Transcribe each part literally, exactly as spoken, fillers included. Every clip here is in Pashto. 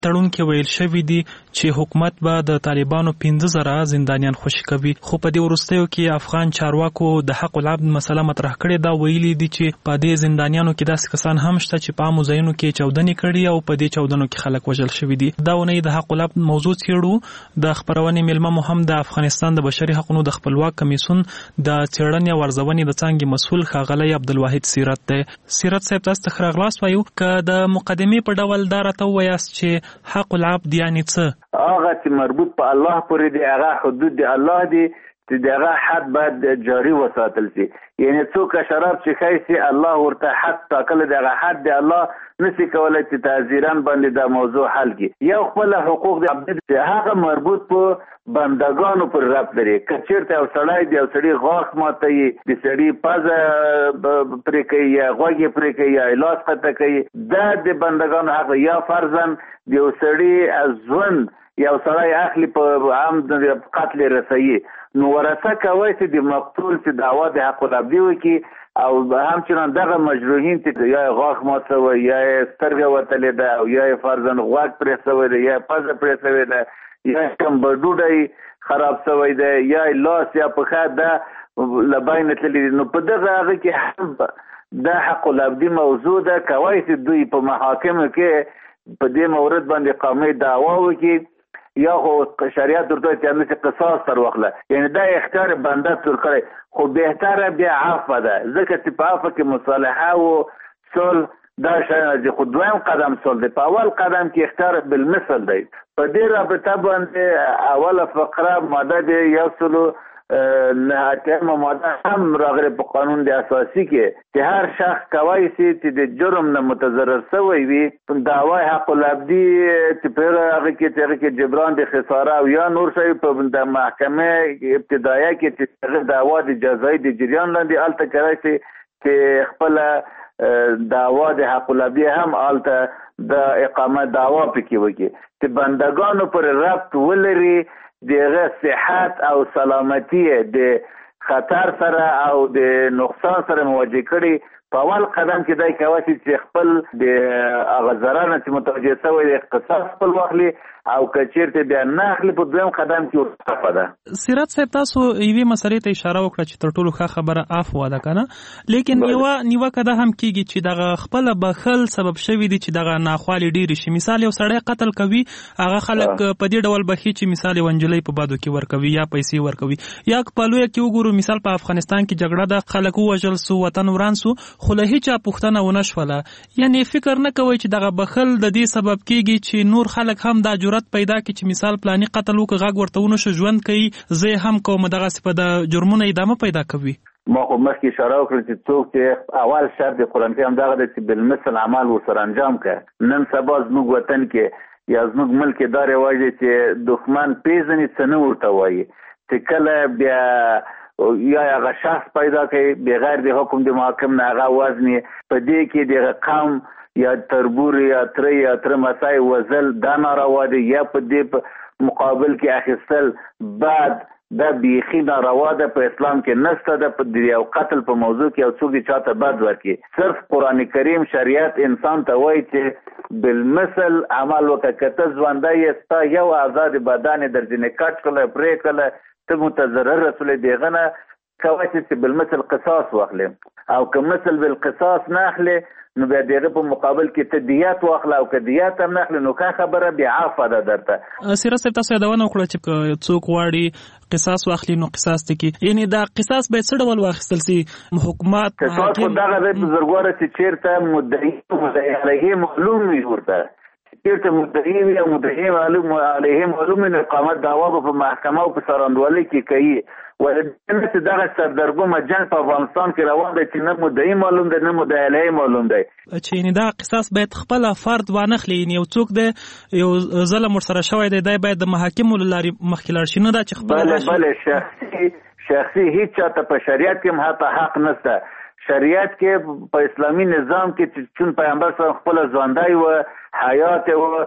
تړون کې ویل شوی دی چې حکومت به د طالبانو پنځه زره زندانیان خوشي کوي، خو په دې وروستیو کې افغان چارواکو د حق العبد مسله مطرح کړې دا ویلي دي چې په دې زندانیانو کې داسې کسان هم شته چې په عامو ځایونو کې چاودنې کړي او په دې چاودنو کې خلک وژل شوي دي. دا ونې د حق العبد موضوع څېړو. د خپرونې میلمه مو هم د افغانستان د بشري حقوقو د خپلواک کمیسیون د څېړنې او ارزونې د څانګې مسؤل ښاغلی عبدالواحد سیرت دی. سیرت صاحب تاسو ته ښه راغلاست وایو. که د مقدمې په ډول دا راته ووایاست چې حق العبد یعنی څه؟ هغه چې مربوط په الله پورې دی، هغه حدود دی الله دی چې دغه حد باید جاری وساتل شي. یعنی څوک شراب څښي سي الله ورته حد ټاکل دی، هغه حد دی الله نسی کولای چې تعزیران باندې دا موضوع حل کړي. یو خپل حقوق دی عبد هغه مربوط په بندگانو پر رب لري. کچیرته او سړی دی او سړی غاښ ماتوي، د سړی پزه پرې کوي یا غوږ پرې کوي یا لاس قطع کوي، دا د بندگانو حق. یا فرضاً د یو سړی ژوند یو سړی اخلي په عام قتل رسوي، نو ورثه کوي چې د مقتول چې دعوا د حق العبد وکړي او همچنان دغه مجروحین چې یا غاښ مات شوی یا سترګه وتلې ده او یا فرضاً غوږ پرې شوی دی یا پزه پرې شوی ده یا کمبر ډوډۍ خراب شوی دی یا لاس یا پښه ده لباین تللی، نو په دغه هغه کې هم د حق العبد موضوع ده. کوي چې دوی په محاکمو کې په دې مورد باندې قامي دعوا وکړي یا خو شریعت ورته چې موږ قصاص تر وخله، یعنی دا اختیار بنده تر کړی، خو بهتره بیا عفو ده، ځکه چې په عفو کې مصالحه او صلح دا شاید خو دویم قدم صلح دی. په اول قدم کې اختیار بالمثل دی. په دې رابطه باندې اوله فقره ماده دی یو سلو نه اتمه ماده هم راغلی په قانون د اساسي کې چې هر شخص کوي چې د جرم نه متضرر شوی وي دعوی حق العبدي چې په هغه کې چې هغه کې جبران د خساره او یا نور شی په د محکمه ابتدایه کې چې دعوا د جزایي د جریان لاندې الته کوي چې خپل دعوا د حق العبدي هم الته د اقامه دعوا پکې وکړي چې بندگانو پر ربط ولري دغه صحت او سلامتی د خطر سره او د نقصان سره مواجه کړي. په اول قدم کې دای کوي چې خپل د اغزرانه چې متوجه شوی د قصاص خپل واخلي او کچیرته بیا نه اخلي په دویم قدم کې ورته ده. سیرت صاحب تاسو یوې مسلې ته اشاره وکړه چې تر ټولو ښه خبره عفو ده کنه، لیکن یو نیوکه ده هم کیږي چې دغه خپل بخل سبب شوی دی چې دغه ناخوالي ډیری شي. مثال یو سړی قتل کوي، هغه خلک په دې ډول بخي چې مثال ونجلې په بادو کې ورکوي یا پیسې ورکوي، یا په لوی کې وګورو مثال په افغانستان کې جګړه ده، خلک وژل سو، وطن وران سو، خو له هیڅ پوښتنه ونه شوله. یعنی فکر نه کوي چې دغه بخل د دې سبب کیږي چې نور خلک هم دا جرأت پیدا کړي چې مثال پلاني قتل وکړي، غږ ورته ونه شو ژوند کوي، زه هم کوم دغه په د جرمونو ادامه پیدا کوي. ما خو مخکې اشاره وکړه چې څوک چې اول شرط د قرآن کریم دغه دی چې بالمثل عمل ورسره انجام کړي. نن سبا زموږ وطن کې یا زموږ ملک کې دا رواج دی چې دښمن پیژني څه نه ورته وایي، چې کله بیا یا هغه شخص پیدا کوي بغیر د حکم د محاکم نه هغه وزني په دې کې د قوم یا تربور یا تر یا تر مسای وزل دا ناروا دي یا په دې مقابل کې اخیستل بعد دا بیخي ناروا ده. په اسلام کې نشته ده په یو قتل په موضوع کې او څوک چاته بد ورکړي. صرف قرآن کریم شریعت انسان ته وایي چې بالمثل عمل وکړه. کته ژوندی ستا یو آزاد بدن درځنې کټ کړه پرې کړه ته متضرر رسول دیغه نه کوي چې بالمثل قصاص واخلي او که مثل بالقصاص نه اخلي نو بیا دغه په مقابل کې ته دیات واخله او که دیات هم نه اخلي نو که خبره بیا عفو ده درته. سیرت صاحب تاسو یادونه وکړه چې څوک واړي قصاص واخلي نو قصاص ته کې یعنی دا قصاص به څه ډول واخیستل سي حکومت قصاص په دغه د بزرګواره چې چیرته مدعي مدعي علیه معلوم وي ورته چیرته مدعي وي او مدعي معلوم علیه معلوم نه اقامت دعوا په محکمه او په سرندوالي کې کوي. ولې چې دغه سردرګمه جنگ په افغانستان کې روان دی چې نه مدعي معلوم دی نه مدعي علیه معلوم دی چې یعنی دا قصاص باید خپل فرد وانخلي. یو څوک دی یو ظلم ورسره شوی دی دی باید د محاکمو له لارې مخکې لاړ شي، نه دا چې خپل بله بله شخصي شخصي هیڅ چاته په شریعت کې هم حتی حق نشته. شریعت کې په اسلامي نظام کې چون پیغمبر صلی الله علیه وسلم خپل ژوندی و حیات و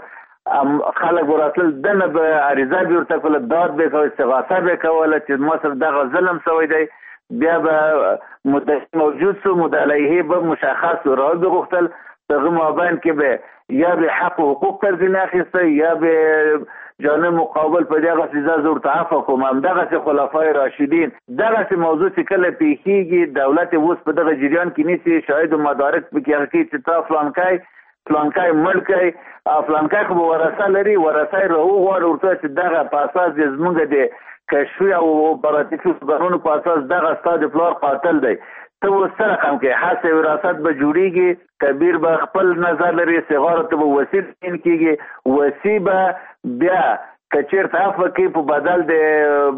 خلک وراتل دنه به عریضه به ورته کوله داد به کوله استغاثه به کوله چې ما سره دغه ظلم شوی دی بیا به مدعي موجود سو مدعي علیه به مشخص راوي به غوښتل دغه مابین کې به یا به حق او حقوق تر ځینې اخیسته یا به جانب مقابل په دغه سزا زور تعفو کوم هم دغه خلفای راشدین دغه موضوع چې کله پیخیږي دولت اوس په دغه جریان کې نیسي شاهد او مدارک په کې کې چې تا فلانکای فلانکای ملکای فلانکای خو ورثه لري ورثه راو غواړي ورته چې دغه په اساس زمونږ د کشفي او اپراتیفي قانون په اساس دغه ستاد پلار قاتل دی ته وسره کوم کې حاسه وراثت به جوړیږي کبیر به خپل نظر لري صغار ته به وسیل کیږي وسیبه بیا کچیر تعفو کې په بدل د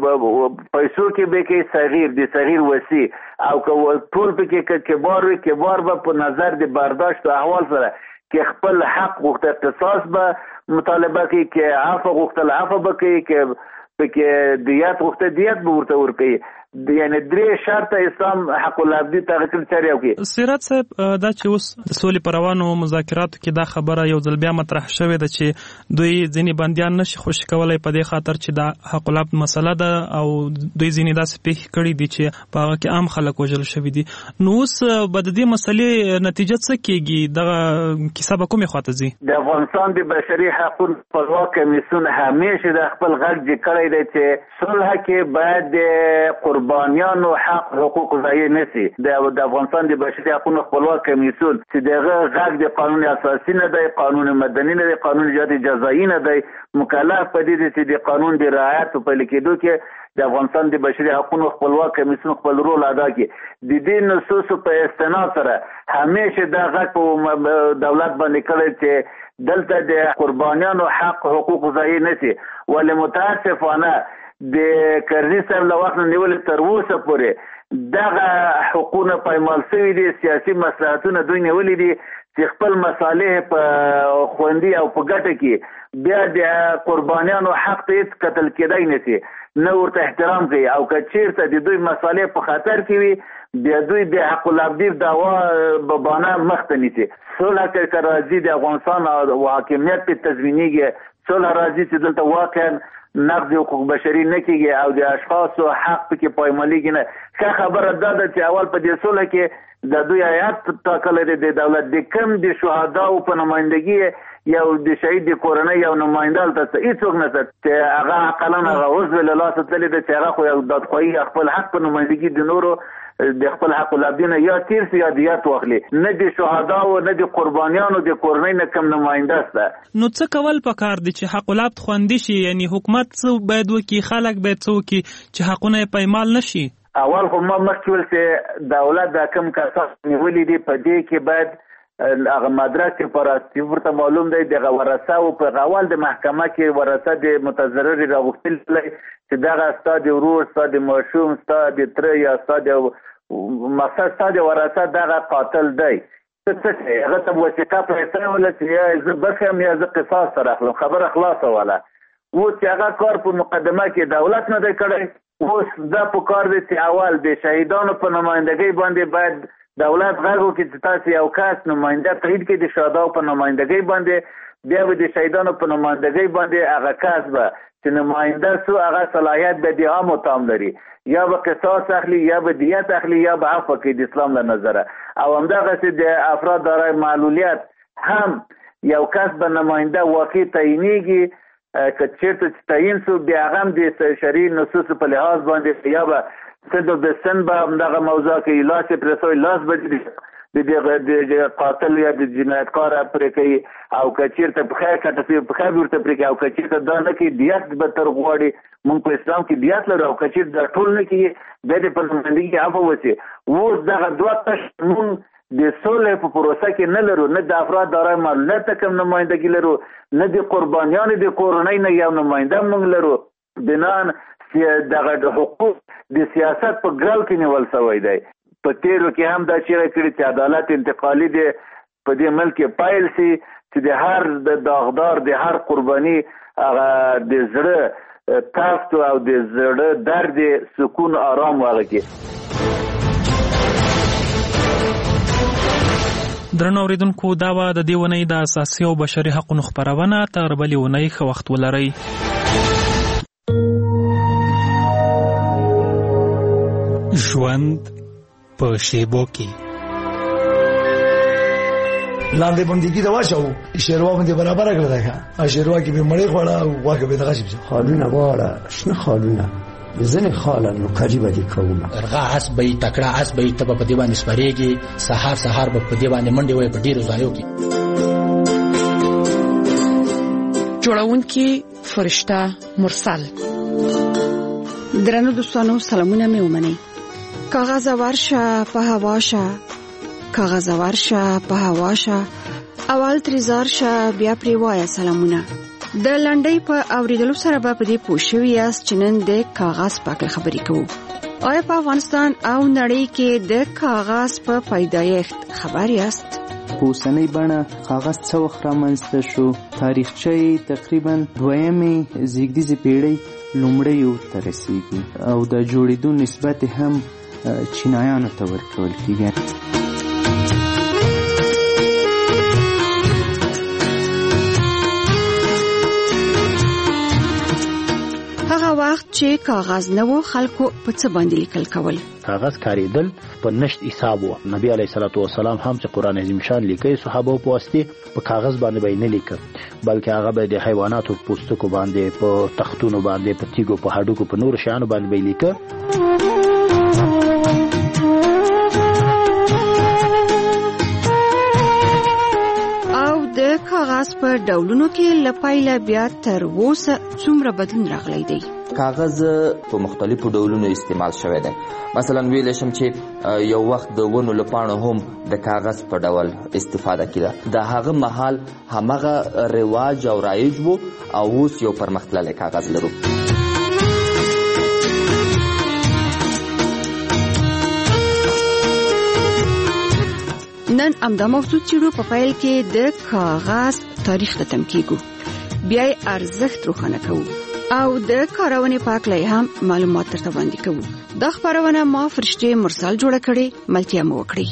پیسو کې به کې صغیر د صغیر وسی او ټول په کې کبار وي کبار به په نظر د برداشت او احوال سره کې خپل حق غوښته اختصاص به مطالبه کوي کې عفو غوښتل عفو به کوي کې پکې دیات غوښته دیات به ورته ورکوي یعنی درې شرط اسلام حق العبدی تغیر چاري او کې سیرت صاحب دا چې اوس د سولې پر روانو مذاکراتو کې دا خبره یو ځل بیا مطرح شوې ده چې دوی ځینې بندیان نشي خوشي کولای په دې خاطر چې دا حق العبد مسله ده او دوی ځینې داسې پیښې کړي دي چې په هغه کې عام خلک وژل شوي دي نو اوس به د دې مسلې نتیجه څه کېږي دغه کیسه به کومې خواته ځي د افغانستان د بشري حقوقو خپلواک کمیسیون همیشه د خپل غږ ذکر کړی دی چې صلح کې باید د قربانیانو حق حقوق ضایع نشي د افغانستان د بشري حقوقو خپلواک کمیسیون چې دغه غږ د قانون اساسي نه دی قانون مدني نه دی قانون جزایي نه دی مکلف پدې چې د قانون د رعایت په لیکدو کې د افغانستان د بشري حقوقو خپلواک کمیسیون خپل رول ادا کړي د دې نصوص په استناد سره همیشه د غږ په دولت باندې کړی چې دلته د قربانیانو حق حقوق ضایع نشي ولې متاسفانه د کرزي صاحب له وخت نیول تر اوسه پورې دغه حقوقونه پایمال شوي دي سیاسي مصلحتونه دوی نیولې دي چې خپل مصالح په خوندي او په ګټه کې بیا د قربانیانو حق ته قتل کېدای نشي نه ورته احترام کوي او که چیرته د دوی مصالح په خطر کې وي بیا دوی د حق العبدی دعوا به بانه مخته نیسي صلح کې راځي د افغانستان او حاکمیت په تضمینیږي صلح راځي چې دلته واقعا نقض حقوق بشري نه کیږي او د اشخاصو حق کې پایمالېږي نه ښه خبره ده چې اول په دې صلح کې د دوی آیات ټاکل دي د دولت د کم د شهداو په نمائندګي یو د شهید د کورنۍ یو نماینده ته هیڅوک نه چې هغه عقلن هغه عضو له لاسه تللی د چې هغه خو یو دادخواهي خپل حق په نمائندګي د نورو د خپل حق العبدی نه یا تیر سي یا دیات واخلي نه د شهداو نه د قربانیانو د کورنۍ نه کم نماینده است نو څه کول پکار دي چې حق العبد خوندي شي یعنی حکومت څو باید وکي خلک باید څو کی چې حقونه پایمال نشي اول خو ما مخکې ول چې دولت د کم کسان نیولې دي په دې کې باید هغه مدرک پر ورته معلوم دی د ورثه او په غوال د محکمه کې ورثه د متضرر راغوښتل چې دغه استاد ورور استاد ماشوم استاد تر یا استاد مقصد استاد ورثه دغه قاتل دی څه هغه ته وثیقه پرېږدي ولا چې زه بخم یا زه قصاص سره اخلم خبره خلاصه ولا و چې هغه کار په مقدمه کې دولت نه دی کړی اوس دا په کار دی چې اول د شهیدانو په نمائندګۍ باندې باید دولت غږ وکړي چې تاسو یو کس نماینده تایید کړئ د شهداو په نمائندګۍ باندې بیا به د شهیدانو په نمائندګۍ باندې هغه کس به چې نماینده سو هغه صلاحیت به د عامو تام لري یا به قصاص اخلي یا به دیت اخلي یا به عفو کوي د اسلام له نظره او همدغسې د افراد دارای معلولیت هم یو کس به نماینده واقع تعینېږي که چېرته چې تعین سو بیا هغه هم د شرعي نصوصو په لحاظ باندې یا به سند و بسن به همدغه موضوع کې لاس یې پرې سوی لاس به د قاتل یا د جنایتکار پرې کوي او که چېرته پښه کټه پښه به ورته پرې کوي او که چېرته دا نه کوي دیت به تر غواړي مونږ په اسلام کې دیت لرو او که چېرته دا ټول نه کوي بیا د په نمایندګي کې عفو وشي اوس دغه دوه تش مونږ د سولې په پروسه کې نه لرو نه د افراد دارای معلولیت ته کوم نمایندګي لرو نه د قربانیانو د کورنۍ نه یو نماینده مونږ لرو بنان دغه حقوق د سیاست په ګرل کې نیول شوی دی په تیرو کې هم دا چیرې کړي چې عدالت انتقالي دی په دې ملک پایل سي چې د هر د داغدار د هر قرباني هغه د زړه تافت او د زړه درد سکون آرام واغږي. درنو اوریدونکو دا و د دې ونې د اساسي او بشري حقوقو خبرونه تر بلې ونې ښه وخت ولرئ. ژوند په شیبو کې لاندې بندګي دا واچو شیروا باندې برابر کړل دا شیروا کې به مړې خوړه او واګه به دغه شي خالونه واړه شنه خالونه زنه خاله نو قریبه دي کومه ارغا اس به تکړه اس به تب په دی باندې سپریږي سحر سحر په دی باندې منډي وي په ډیرو ځایو کې جوړونکي فرشته مرسل. درنو دوستانو سلامونه مې ومنئ. کاغذ ورشه په هوا شه، کاغذ ورشه په هوا شه، اول تریزار شه بیا پری وایه سلامونه. د لنډۍ په اوریدلو سره به په دې پوه شوي یاست چې نن د کاغذ په اړه خبرې کوو. آیا په افغانستان او نړۍ کې د کاغذ په پیدایښت خبر یاست؟ په اوسنۍ بڼه کاغذ څه وخت رامنځته شو؟ تاریخچه یې تقریبا دویمې زیږدیزې پیړۍ لومړیو ته رسیږي او د جوړېدو نسبت هم چینایانو ته ورکول کېږي. هغه وخت چې کاغذ نه و خلکو په څه باندې لیکل کول؟ کاغذ کاریدل په نشت حساب و. نبی علیه الصلاۃ والسلام هم چې قران عظیم شان لیکي صحابه په واسطه په کاغذ باندې به نه لیکل بلکې هغه به د حیواناتو پوستکو باندې په تختونو باندې په تیګو په هډوکو په نور شیانو باندې به لیکل. او د کاغذ په ډولونو کې لپایله بیا تر اوسه څومره بدلون راغلی دی؟ کاغذ په مختلفو ډولونو استعمال شوی دی. مثلا ویل شم چې یو وخت د ونو لپاره هم د کاغذ په ډول استفاده کیده. د هغه مهال همغه رواج او رایج وو او اوس یو پرمختللی کاغذ لرو. نن امدا موضوع چیرو په فایل کې د کاغذ تاریخ ته تم کیږو، بیا یې ارزښت روښانه کوو او د کارونې په اړه هم معلومات درته وړاندې کوو. دا خبرونه ما فرشته مرسل جوړه کړې، ملتیا مو وکړي.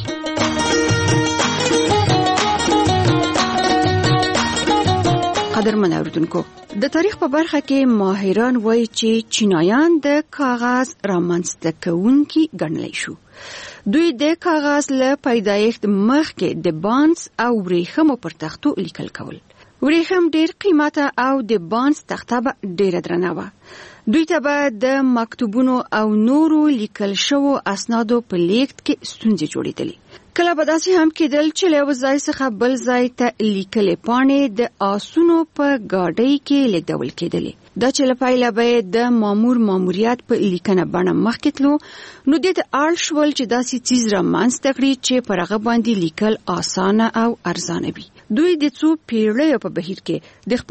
قدرمن اوریدونکو، د تاریخ په برخه کې ماهران وایي چې چینایان د کاغذ رامنځته کوونکي ګڼلی شو. دوی د کاغذ له پیدایښت مخکې د بانس او ورېښمو پر تختو لیکل کول. ورېښم ډېر قیمته او د بانس تخته به ډېره درنه وه. دوی ته به د مکتوبونو او نورو لیکل شوو اسنادو په لیږد کې ستونزې جوړېدلې. کله به داسې هم کېدل چې له یو ځای څخه بل ځای ته لیکلې پاڼې د آسونو په ګاډۍ کې لیږدول کېدلې. دا چې له پایله به د مامور ماموریت په لیکنه بڼه مخکې تلو، نو دې ته اړ شول چې داسې څیز رامنځته کړي چې پر هغه باندې لیکل اسانه او ارزانه وي. دوی د څو پیړیو په بهیر کې د